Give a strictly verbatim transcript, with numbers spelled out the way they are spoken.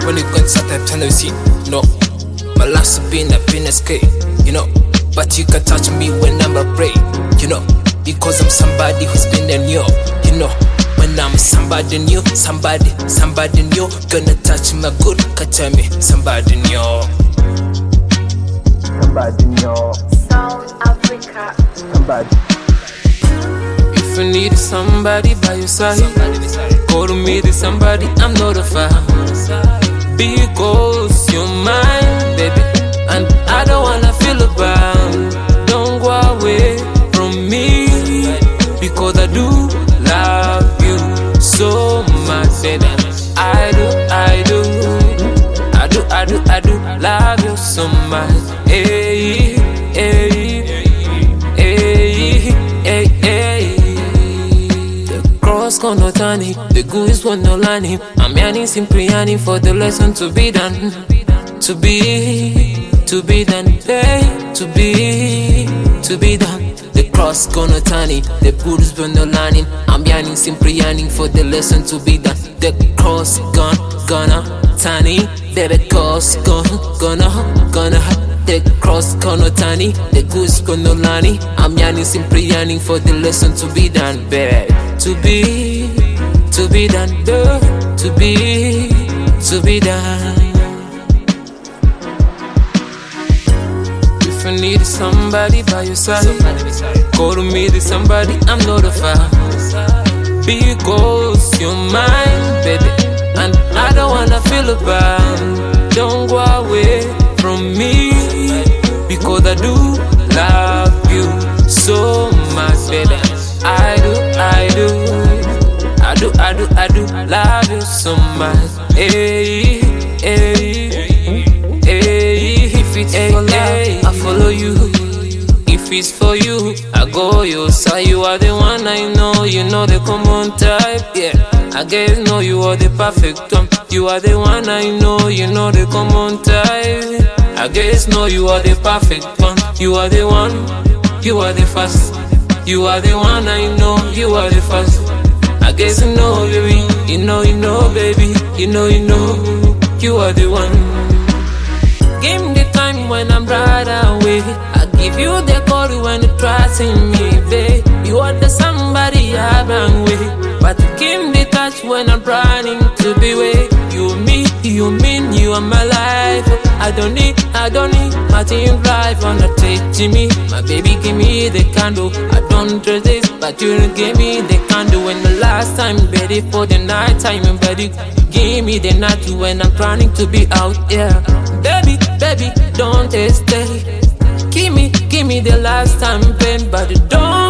when you go inside that tunnel, see, you know, my life's been a been escape, you know. But you can touch me when I'm afraid, you know, because I'm somebody who's been in you, you know. When I'm somebody new, somebody, somebody new, gonna touch my good, catch me, somebody new. Somebody new. Sound Africa. Somebody. If you need somebody by your side, call to me to somebody, I'm not a fan. Because you're mine, baby, and I don't wanna feel about. Don't go away from me, because I do love you so much, baby. I do, I do, I do, I do, I do love you so much. Hey, hey, hey, hey, hey. The cross gonna turn it, the goose wanna learn him. I'm yearning, simply yearning for the lesson to be done, to be, to be done, hey, to be, to be done. The cross gonna turn it, the goose wanna learn him. I'm yearning, simply yearning for the lesson to be done. The cross gonna, gonna turn it, the cross gonna, gonna, gonna. The cross gonna turn it, the goose gonna learn it. I'm yearning, simply yearning for the lesson to be done, baby. To be, to be done, girl. To be, to be done. If you need somebody by your side, call to me to somebody, I'm not a fan. Because you're mine, baby, and I don't wanna feel about. Don't go away from me, because I do love you so much, baby. I do, I do, I do, I do, I do love you so much. Hey, hey, hey. If it's hey, for love, hey, I follow you. If it's for you, I go your side. You are the one I know, you know the common type, yeah. I guess know you are the perfect one. You are the one I know, you know the common type. I guess know you are the perfect one. You are the one, you are the first. You are the one I know, you are the first. I guess you know, baby, you know, you know, baby, you know, you know, you are the one. Give me the time when I'm right away. I give you the call when you trust in me, babe. You are the somebody I run with, but give me the touch when I'm running to be with you. Me, you mean you are my life. I don't need, I don't need my team life on the take me. My baby, give me the candle. I don't resist, but you give me the candle. When the last time, ready for the night time, and ready, give me the night when I'm planning to be out, yeah. Baby, baby, don't hesitate. Give me, give me the last time, pain, but don't